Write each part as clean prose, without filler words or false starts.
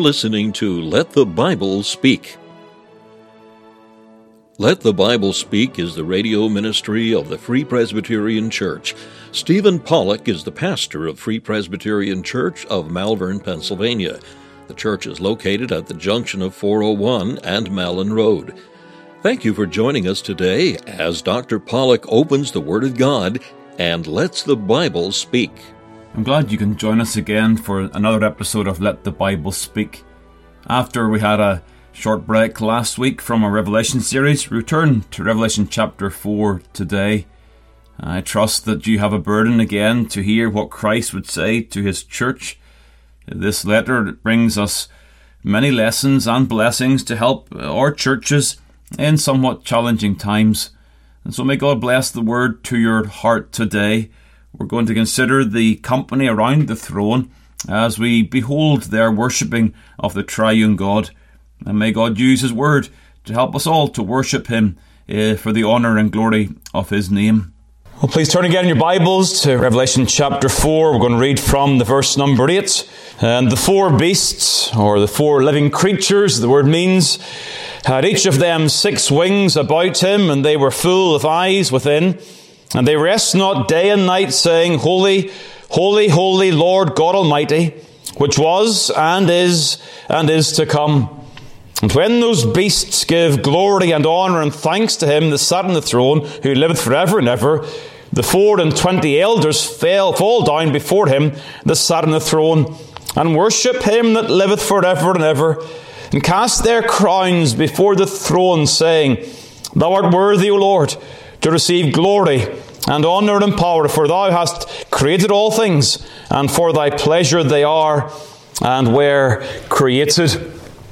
listening to Let the Bible Speak. Let the Bible Speak is the radio ministry of the Free Presbyterian Church. Stephen Pollock is the pastor of Free Presbyterian Church of Malvern, Pennsylvania. The church is located at the junction of 401 and Malin Road. Thank you for joining us today as Dr. Pollock opens the Word of God and lets the Bible speak. I'm glad you can join us again for another episode of Let the Bible Speak. After we had a short break last week from our Revelation series, we return to Revelation chapter 4 today. I trust that you have a burden again to hear what Christ would say to his church. This letter brings us many lessons and blessings to help our churches in somewhat challenging times. And so may God bless the word to your heart today. We're going to consider the company around the throne as we behold their worshipping of the triune God. And may God use his word to help us all to worship him for the honour and glory of his name. Well, please turn again in your Bibles to Revelation chapter 4. We're going to read from the verse number 8. And the four beasts, or the four living creatures, the word means, had each of them 6 wings about him, and they were full of eyes within. And they rest not day and night, saying, Holy, holy, holy, Lord God Almighty, which was and is to come. And when those beasts give glory and honour and thanks to him that sat on the throne, who liveth forever and ever, the 24 elders fall down before him that sat on the throne, and worship him that liveth forever and ever, and cast their crowns before the throne, saying, Thou art worthy, O Lord, to receive glory and honour and power, for thou hast created all things, and for thy pleasure they are and were created.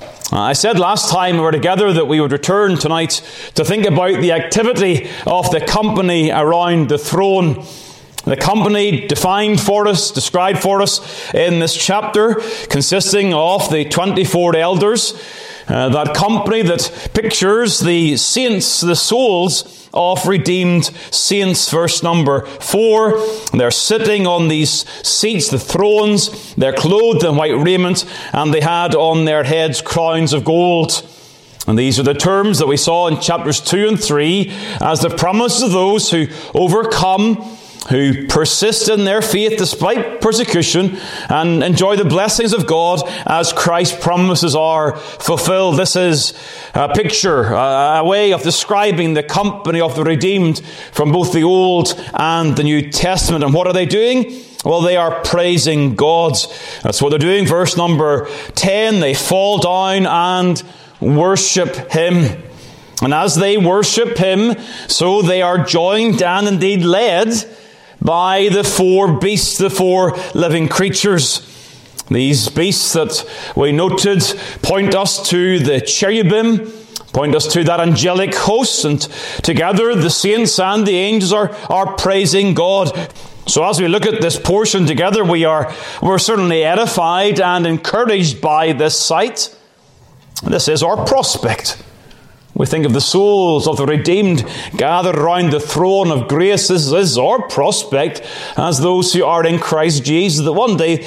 I said last time we were together that we would return tonight to think about the activity of the company around the throne. The company defined for us, described for us in this chapter, consisting of the 24 elders. That company that pictures the saints, the souls of redeemed saints. Verse number 4. They're sitting on these seats, the thrones. They're clothed in white raiment, and they had on their heads crowns of gold. And these are the terms that we saw in chapters 2 and 3 as the promise of those who overcome, who persist in their faith despite persecution and enjoy the blessings of God as Christ's promises are fulfilled. This is a picture, a way of describing the company of the redeemed from both the Old and the New Testament. And what are they doing? Well, they are praising God. That's what they're doing. Verse number 10, they fall down and worship him. And as they worship him, so they are joined and indeed led by the 4 beasts, the 4 living creatures. These beasts that we noted point us to the cherubim, point us to that angelic host, and together the saints and the angels are praising God. So as we look at this portion together, we're certainly edified and encouraged by this sight. This is our prospect. We think of the souls of the redeemed gathered around the throne of grace. This is our prospect as those who are in Christ Jesus, that one day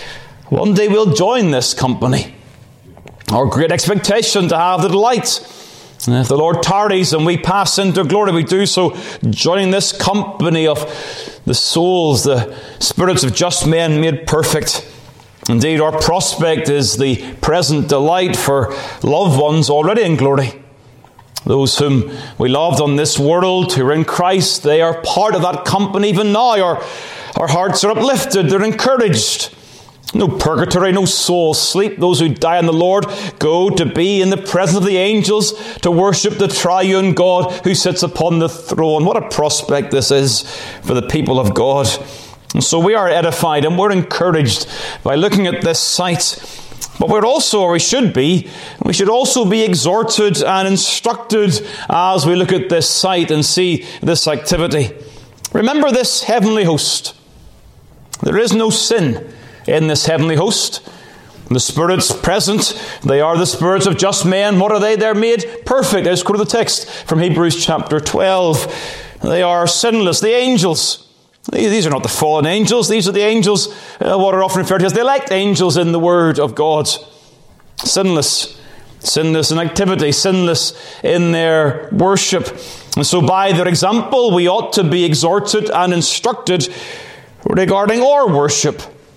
we'll join this company. Our great expectation to have the delight. And if the Lord tarries and we pass into glory, we do so joining this company of the souls, the spirits of just men made perfect. Indeed, our prospect is the present delight for loved ones already in glory. Those whom we loved on this world, who are in Christ, they are part of that company even now. Our hearts are uplifted, they're encouraged. No purgatory, no soul sleep. Those who die in the Lord go to be in the presence of the angels to worship the triune God who sits upon the throne. What a prospect this is for the people of God. And so we are edified and we're encouraged by looking at this sight. But we should also be exhorted and instructed as we look at this sight and see this activity. Remember this heavenly host. There is no sin in this heavenly host. The spirits present, they are the spirits of just men. What are they? They're made perfect. Let's go to the text from Hebrews chapter 12. They are sinless. The angels, these are not the fallen angels. These are the angels, what are often referred to as the elect angels in the Word of God. Sinless. Sinless in activity, sinless in their worship. And so by their example, we ought to be exhorted and instructed regarding our worship.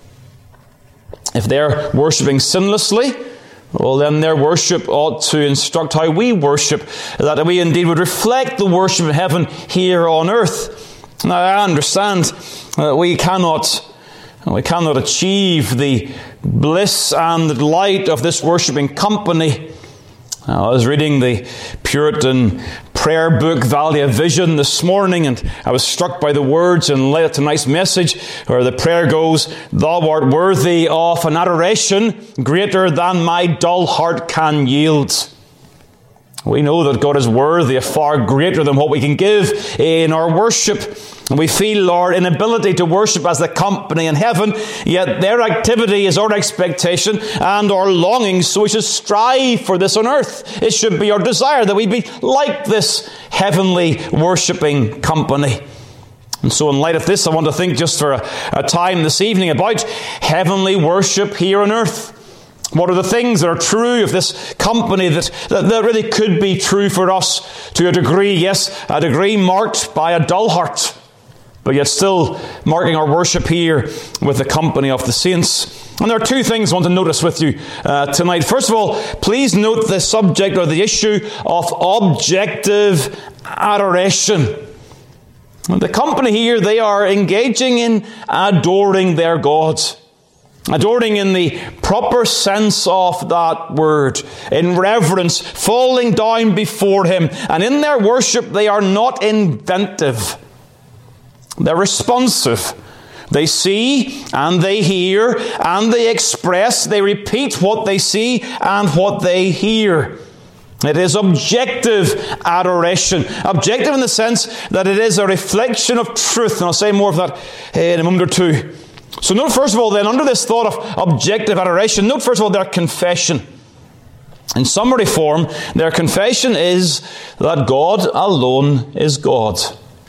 If they're worshipping sinlessly, well, then their worship ought to instruct how we worship, that we indeed would reflect the worship of heaven here on earth. Now, I understand that we cannot achieve the bliss and the delight of this worshipping company. I was reading the Puritan prayer book, Valley of Vision, this morning, and I was struck by the words in light of tonight's message, where the prayer goes, "Thou art worthy of an adoration greater than my dull heart can yield." We know that God is worthy of far greater than what we can give in our worship. And we feel our inability to worship as the company in heaven, yet their activity is our expectation and our longing, so we should strive for this on earth. It should be our desire that we be like this heavenly worshipping company. And so in light of this, I want to think just for a time this evening about heavenly worship here on earth. What are the things that are true of this company that really could be true for us to a degree? Yes, a degree marked by a dull heart, but yet still marking our worship here with the company of the saints. And there are two things I want to notice with you tonight. First of all, please note the subject or the issue of objective adoration. The company here, they are engaging in adoring their God. Adoring in the proper sense of that word, in reverence, falling down before Him. And in their worship, they are not inventive. They're responsive. They see and they hear and they express, they repeat what they see and what they hear. It is objective adoration. Objective in the sense that it is a reflection of truth. And I'll say more of that in a moment or two. So note first of all then, under this thought of objective adoration, note first of all their confession. In summary form, their confession is that God alone is God.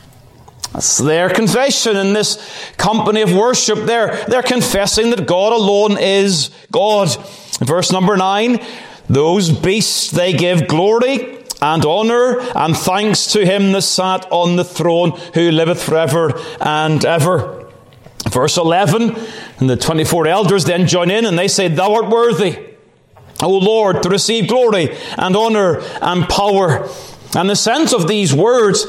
That's their confession in this company of worship. They're confessing that God alone is God. Verse number 9, those beasts they give glory and honour and thanks to Him that sat on the throne, who liveth forever and ever. Verse 11, and the 24 elders then join in and they say, Thou art worthy, O Lord, to receive glory and honour and power. And the sense of these words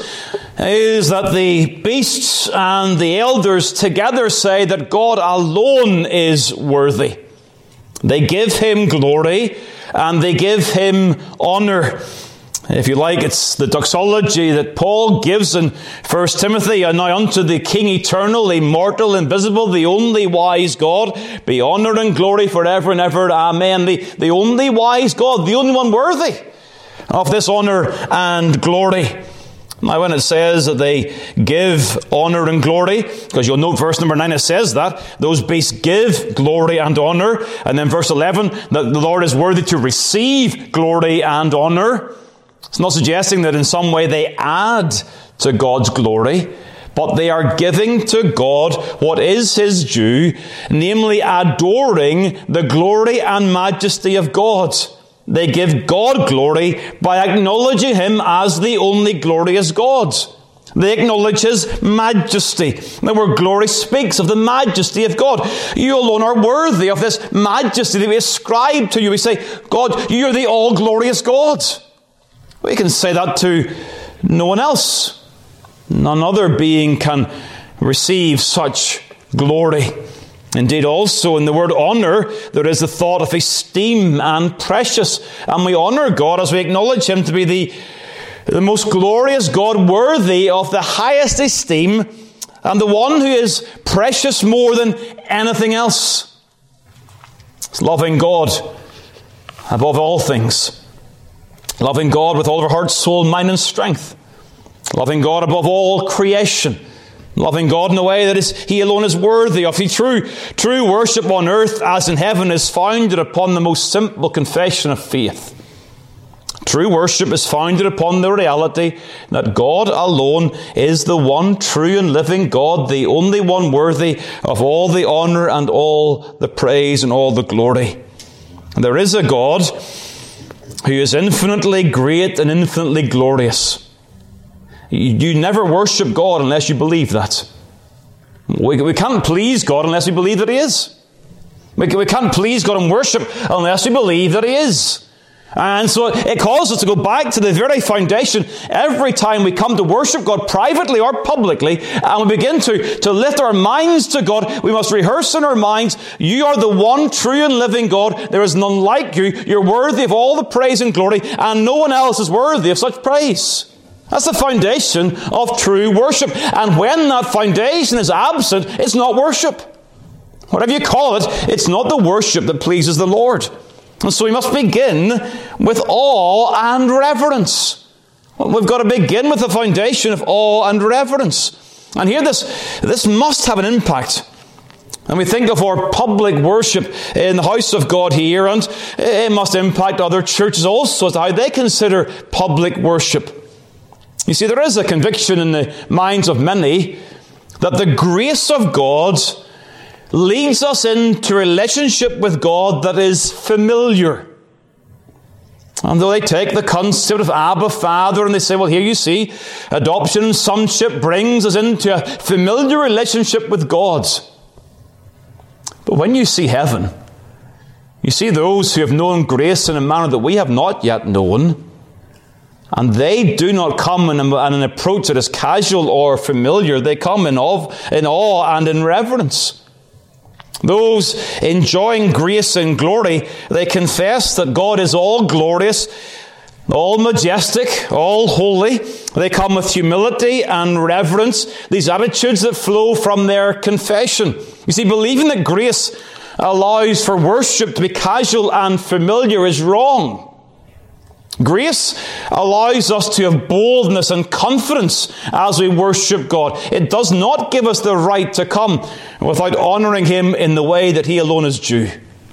is that the beasts and the elders together say that God alone is worthy. They give Him glory and they give Him honour. If you like, it's the doxology that Paul gives in 1 Timothy. And now unto the King eternal, immortal, invisible, the only wise God, be honour and glory forever and ever. Amen. The only wise God, the only one worthy of this honour and glory. Now when it says that they give honour and glory, because you'll note verse number 9, it says that those beasts give glory and honour. And then verse 11, that the Lord is worthy to receive glory and honour. It's not suggesting that in some way they add to God's glory, but they are giving to God what is His due, namely adoring the glory and majesty of God. They give God glory by acknowledging Him as the only glorious God. They acknowledge His majesty. The word glory speaks of the majesty of God. You alone are worthy of this majesty that we ascribe to you. We say, God, you're the all-glorious God. We can say that to no one else. None other being can receive such glory. Indeed, also in the word honour, there is the thought of esteem and precious. And we honour God as we acknowledge Him to be the most glorious God, worthy of the highest esteem, and the one who is precious more than anything else. It's loving God above all things. Loving God with all of our heart, soul, mind and strength. Loving God above all creation. Loving God in a way that He alone is worthy of. True worship on earth as in heaven is founded upon the most simple confession of faith. True worship is founded upon the reality that God alone is the one true and living God, the only one worthy of all the honour and all the praise and all the glory. There is a God who is infinitely great and infinitely glorious. You never worship God unless you believe that. We can't please God unless we believe that He is. We can't please God and worship unless we believe that He is. And so it calls us to go back to the very foundation every time we come to worship God privately or publicly, and we begin to lift our minds to God. We must rehearse in our minds, you are the one true and living God. There is none like you. You're worthy of all the praise and glory, and no one else is worthy of such praise. That's the foundation of true worship. And when that foundation is absent, it's not worship. Whatever you call it, it's not the worship that pleases the Lord. And so we must begin with awe and reverence. We've got to begin with the foundation of awe and reverence. And here this must have an impact. And we think of our public worship in the house of God here, and it must impact other churches also as to how they consider public worship. You see, there is a conviction in the minds of many that the grace of God leads us into relationship with God that is familiar. And though they take the concept of Abba, Father, and they say, well, here you see, adoption and sonship brings us into a familiar relationship with God. But when you see heaven, you see those who have known grace in a manner that we have not yet known, and they do not come in an approach that is casual or familiar. They come in awe and in reverence. Those enjoying grace and glory, they confess that God is all glorious, all majestic, all holy. They come with humility and reverence, these attitudes that flow from their confession. You see, believing that grace allows for worship to be casual and familiar is wrong. Grace allows us to have boldness and confidence as we worship God. It does not give us the right to come without honouring Him in the way that He alone is due.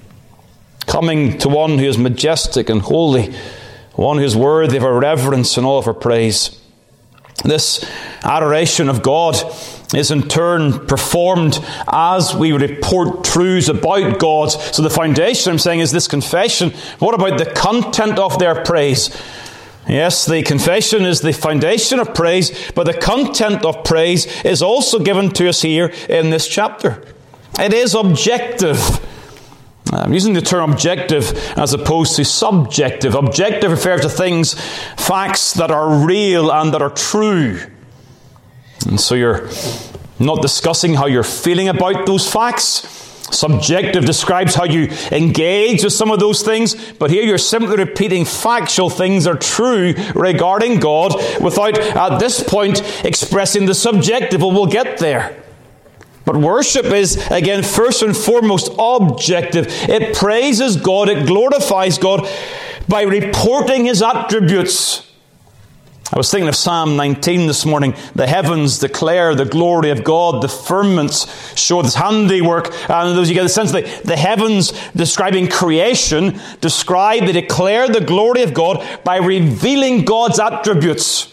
Coming to one who is majestic and holy, one who is worthy of our reverence and all of our praise. This adoration of God is in turn performed as we report truths about God. So the foundation, I'm saying, is this confession. What about the content of their praise? Yes, the confession is the foundation of praise, but the content of praise is also given to us here in this chapter. It is objective. I'm using the term objective as opposed to subjective. Objective refers to things, facts that are real and that are true. And so you're not discussing how you're feeling about those facts. Subjective describes how you engage with some of those things, but here you're simply repeating factual things that are true regarding God without, at this point, expressing the subjective. Well, we'll get there. But worship is, again, first and foremost objective. It praises God, it glorifies God by reporting His attributes. I was thinking of Psalm 19 this morning. The heavens declare the glory of God. The firmaments show His handiwork. And those you get the sense that the heavens describing creation they declare the glory of God by revealing God's attributes.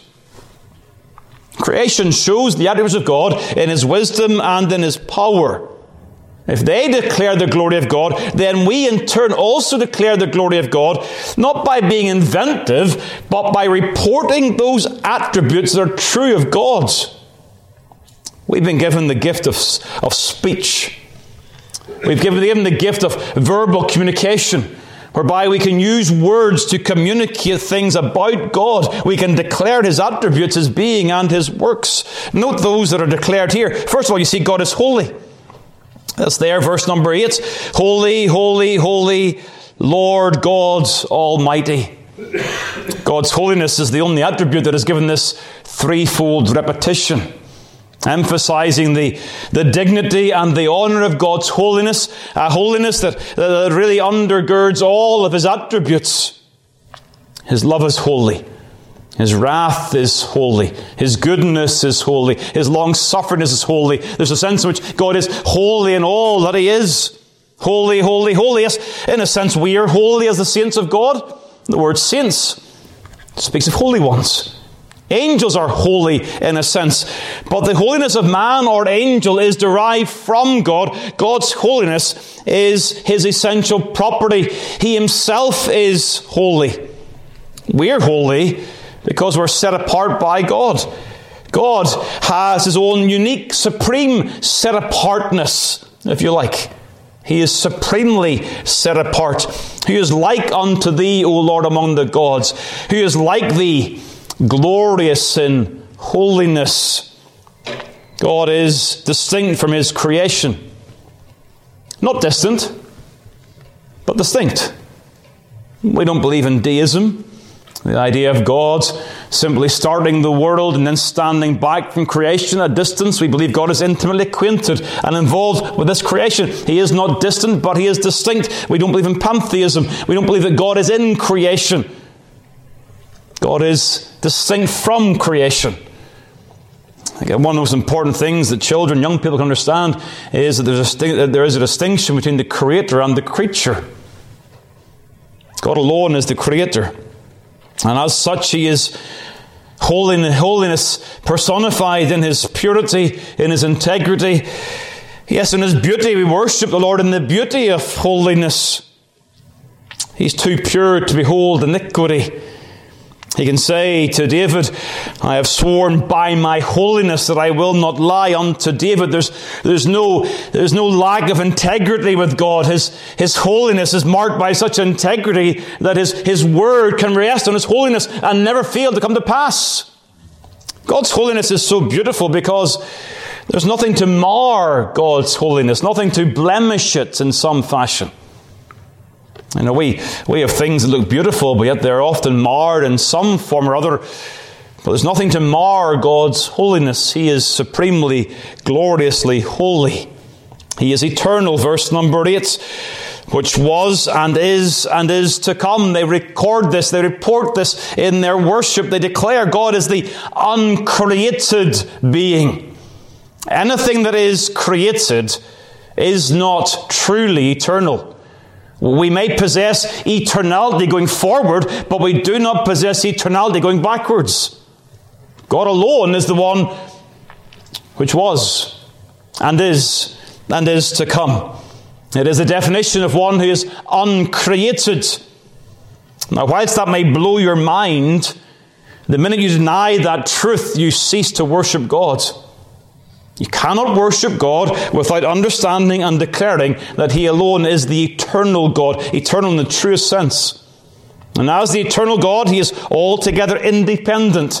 Creation shows the attributes of God in His wisdom and in His power. If they declare the glory of God, then we in turn also declare the glory of God, not by being inventive, but by reporting those attributes that are true of God. We've been given the gift of speech. We've been given the gift of verbal communication, whereby we can use words to communicate things about God. We can declare His attributes, His being, and His works. Note those that are declared here. First of all, you see God is holy. That's there, verse number 8. Holy, holy, holy, Lord God Almighty. God's holiness is the only attribute that is given this threefold repetition, emphasizing the dignity and the honor of God's holiness, a holiness that really undergirds all of His attributes. His love is holy. His wrath is holy. His goodness is holy. His long-sufferingness is holy. There's a sense in which God is holy in all that He is. Holy, holy, holy. Yes, in a sense, we are holy as the saints of God. The word saints speaks of holy ones. Angels are holy in a sense, but the holiness of man or angel is derived from God. God's holiness is his essential property. He himself is holy. We're holy because we're set apart by God. God has his own unique, supreme set-apartness, if you like. He is supremely set apart. Who is like unto thee, O Lord, among the gods? Who is like thee, glorious in holiness? God is distinct from his creation. Not distant, but distinct. We don't believe in deism. The idea of God simply starting the world and then standing back from creation at a distance. We believe God is intimately acquainted and involved with this creation. He is not distant, but he is distinct. We don't believe in pantheism. We don't believe that God is in creation. God is distinct from creation. Again, one of the most important things that children, young people can understand is that there is a distinction between the Creator and the creature. God alone is the Creator. And as such, he is holiness personified in his purity, in his integrity. Yes, in his beauty. We worship the Lord in the beauty of holiness. He's too pure to behold iniquity. He can say to David, I have sworn by my holiness that I will not lie unto David. There's no lack of integrity with God. His holiness is marked by such integrity that his word can rest on his holiness and never fail to come to pass. God's holiness is so beautiful because there's nothing to mar God's holiness, nothing to blemish it in some fashion. You know, we have things that look beautiful, but yet they're often marred in some form or other. But there's nothing to mar God's holiness. He is supremely, gloriously holy. He is eternal, verse number 8, which was and is to come. They record this, they report this in their worship. They declare God is the uncreated being. Anything that is created is not truly eternal. We may possess eternality going forward, but we do not possess eternality going backwards. God alone is the one which was and is to come. It is the definition of one who is uncreated. Now, whilst that may blow your mind, the minute you deny that truth, you cease to worship God. You cannot worship God without understanding and declaring that he alone is the eternal God, eternal in the truest sense. And as the eternal God, he is altogether independent,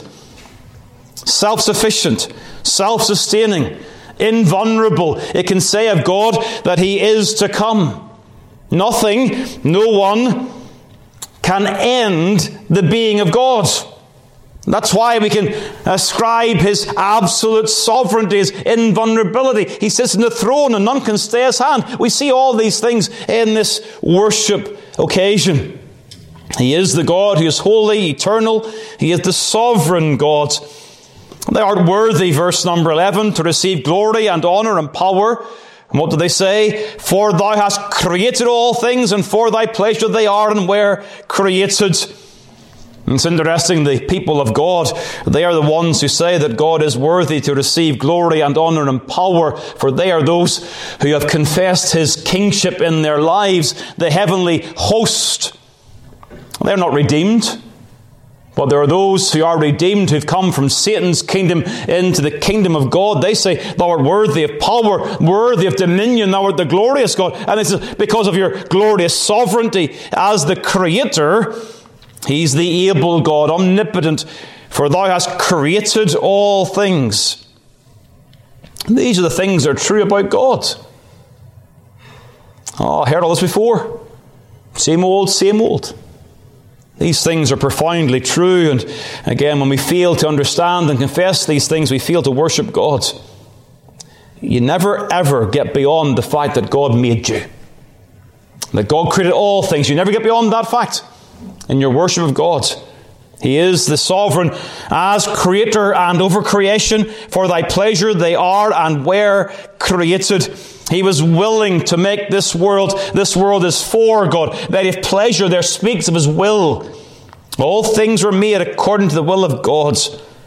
self-sufficient, self-sustaining, invulnerable. It can say of God that he is to come. Nothing, no one can end the being of God. That's why we can ascribe his absolute sovereignty, his invulnerability. He sits on the throne and none can stay his hand. We see all these things in this worship occasion. He is the God who is holy, eternal. He is the sovereign God. Thou art worthy, verse number 11, to receive glory and honor and power. And what do they say? For thou hast created all things, and for thy pleasure they are and were created. It's interesting, the people of God, they are the ones who say that God is worthy to receive glory and honor and power, for they are those who have confessed his kingship in their lives, the heavenly host. They're not redeemed, but there are those who are redeemed, who've come from Satan's kingdom into the kingdom of God. They say, thou art worthy of power, worthy of dominion, thou art the glorious God. And it's because of your glorious sovereignty as the Creator. He's the able God, omnipotent, for thou hast created all things. And these are the things that are true about God. Oh, I heard all this before. Same old, same old. These things are profoundly true, and again, when we fail to understand and confess these things, we fail to worship God. You never ever get beyond the fact that God made you. That God created all things. You never get beyond that fact in your worship of God. He is the sovereign as creator and over creation. For thy pleasure they are and were created. He was willing to make this world. This world is for God. That if pleasure there speaks of his will. All things were made according to the will of God.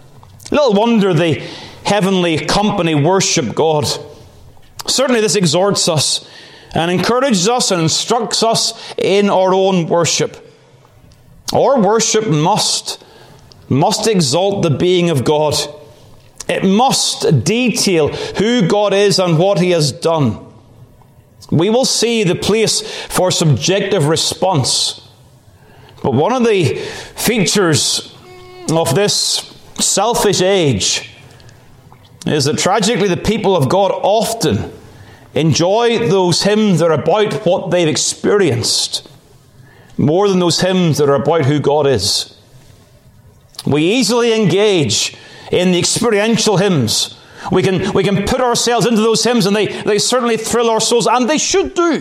Little wonder the heavenly company worship God. Certainly this exhorts us and encourages us and instructs us in our own worship. Our worship must exalt the being of God. It must detail who God is and what He has done. We will see the place for subjective response. But one of the features of this selfish age is that tragically the people of God often enjoy those hymns that are about what they've experienced more than those hymns that are about who God is. We easily engage in the experiential hymns. We can put ourselves into those hymns, and they certainly thrill our souls, and they should do.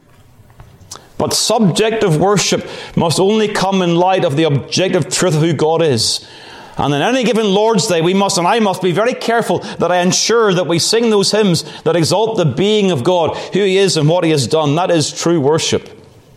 But subjective worship must only come in light of the objective truth of who God is. And on any given Lord's Day, I must be very careful that I ensure that we sing those hymns that exalt the being of God, who He is and what He has done. That is true worship.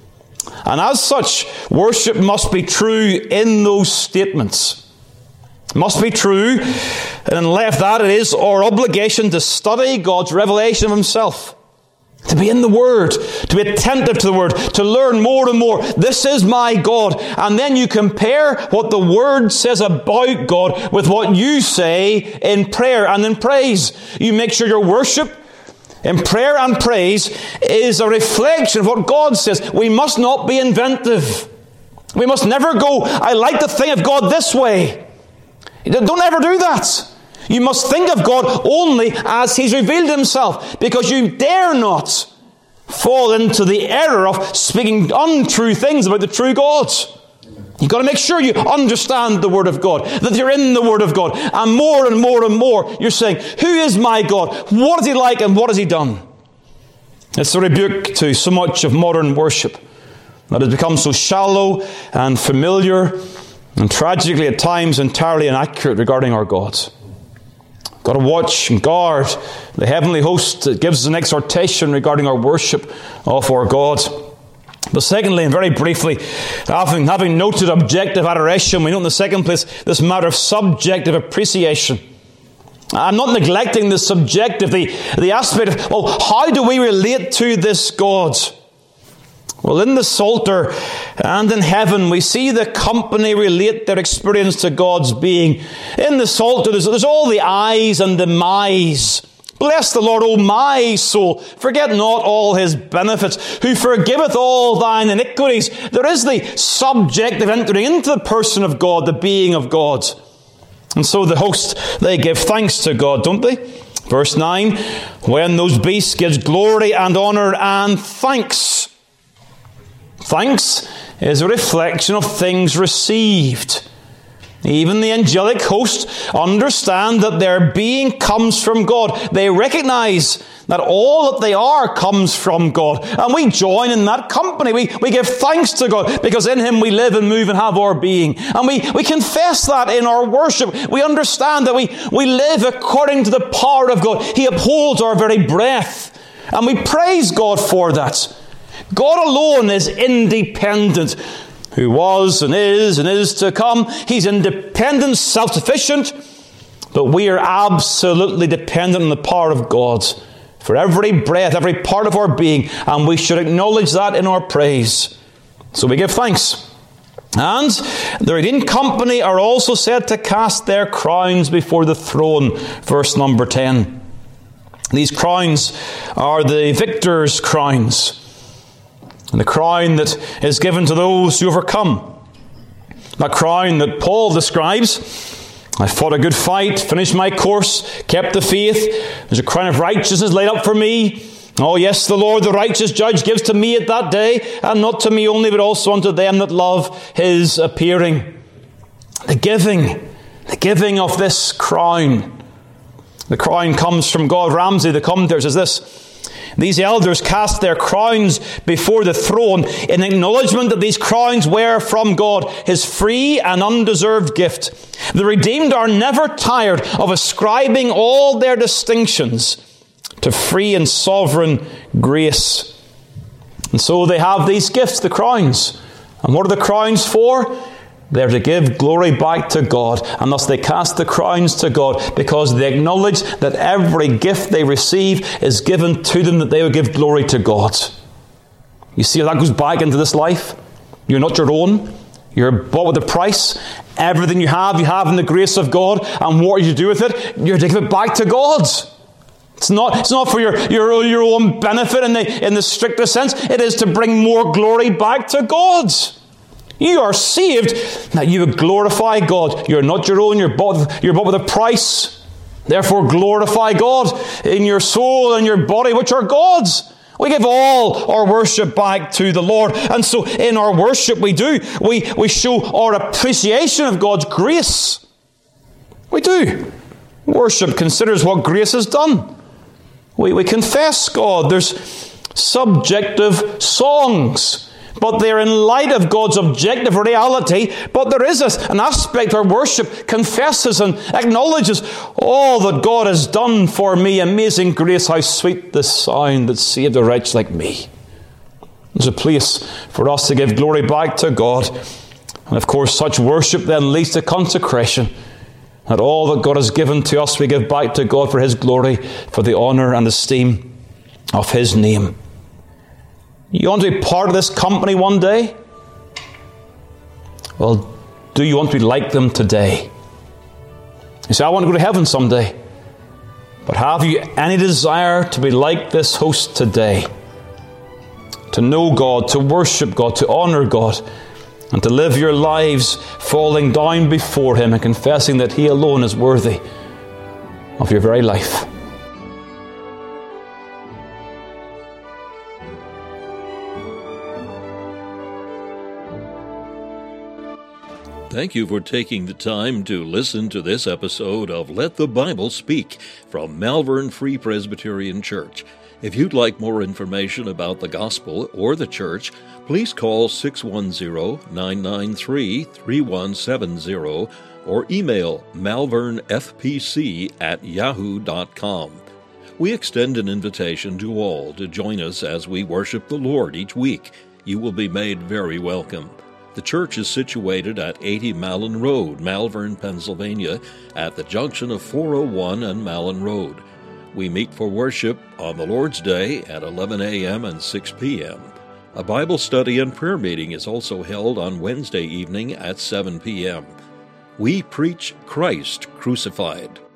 And as such, worship must be true in those statements. It must be true, and in light of that, it is our obligation to study God's revelation of Himself. To be in the Word, to be attentive to the Word, to learn more and more. This is my God. And then you compare what the Word says about God with what you say in prayer and in praise. You make sure your worship in prayer and praise is a reflection of what God says. We must not be inventive. We must never go, I like to think of God this way. Don't ever do that. You must think of God only as He's revealed Himself, because you dare not fall into the error of speaking untrue things about the true God. You've got to make sure you understand the Word of God, that you're in the Word of God, and more and more and more you're saying, who is my God? What is He like and what has He done? It's a rebuke to so much of modern worship that has become so shallow and familiar and tragically at times entirely inaccurate regarding our God. Got to watch and guard the heavenly host that gives us an exhortation regarding our worship of our God. But secondly, and very briefly, having noted objective adoration, we note in the second place this matter of subjective appreciation. I'm not neglecting the subjective, the aspect of, how do we relate to this God? Well, in the Psalter and in heaven, we see the company relate their experience to God's being. In the Psalter, there's all the I's and the my's. Bless the Lord, O my soul. Forget not all His benefits, who forgiveth all thine iniquities. There is the subjective entering into the person of God, the being of God. And so the host, they give thanks to God, don't they? Verse 9, when those beasts gives glory and honour and thanks. Thanks is a reflection of things received. Even the angelic host understand that their being comes from God. They recognize that all that they are comes from God. And we join in that company. We give thanks to God because in Him we live and move and have our being. And we confess that in our worship. We understand that we live according to the power of God. He upholds our very breath. And we praise God for that. God alone is independent, who was and is to come. He's independent, self-sufficient, but we are absolutely dependent on the power of God for every breath, every part of our being, and we should acknowledge that in our praise. So we give thanks. And the redeemed company are also said to cast their crowns before the throne, verse number 10. These crowns are the victor's crowns. And the crown that is given to those who overcome. That crown that Paul describes. I fought a good fight, finished my course, kept the faith. There's a crown of righteousness laid up for me. Oh yes, the Lord, the righteous judge, gives to me at that day, and not to me only, but also unto them that love His appearing. The giving of this crown. The crown comes from God. Ramsey, the commentator, says this: these elders cast their crowns before the throne in acknowledgement that these crowns were from God, His free and undeserved gift. The redeemed are never tired of ascribing all their distinctions to free and sovereign grace. And so they have these gifts, the crowns. And what are the crowns for? They're to give glory back to God, and thus they cast the crowns to God, because they acknowledge that every gift they receive is given to them, that they would give glory to God. You see how that goes back into this life? You're not your own. You're bought with a price. Everything you have in the grace of God. And what you do with it, you're to give it back to God. It's not for your own benefit in the strictest sense. It is to bring more glory back to God. You are saved that you would glorify God. You're not your own. You're bought with a price. Therefore, glorify God in your soul and your body, which are God's. We give all our worship back to the Lord. And so in our worship we show our appreciation of God's grace. We do. Worship considers what grace has done. We confess God. There's subjective songs, but they're in light of God's objective reality. But there is an aspect where worship confesses and acknowledges all that God has done for me. Amazing grace, how sweet the sound that saved a wretch like me. There's a place for us to give glory back to God. And of course, such worship then leads to consecration. That all that God has given to us, we give back to God for His glory, for the honour and esteem of His name. You want to be part of this company one day? Well, do you want to be like them today? You say, I want to go to heaven someday. But have you any desire to be like this host today? To know God, to worship God, to honour God, and to live your lives falling down before Him and confessing that He alone is worthy of your very life. Thank you for taking the time to listen to this episode of Let the Bible Speak from Malvern Free Presbyterian Church. If you'd like more information about the gospel or the church, please call 610-993-3170 or email malvernfpc@yahoo.com. We extend an invitation to all to join us as we worship the Lord each week. You will be made very welcome. The church is situated at 80 Malin Road, Malvern, Pennsylvania, at the junction of 401 and Malin Road. We meet for worship on the Lord's Day at 11 a.m. and 6 p.m. A Bible study and prayer meeting is also held on Wednesday evening at 7 p.m. We preach Christ crucified.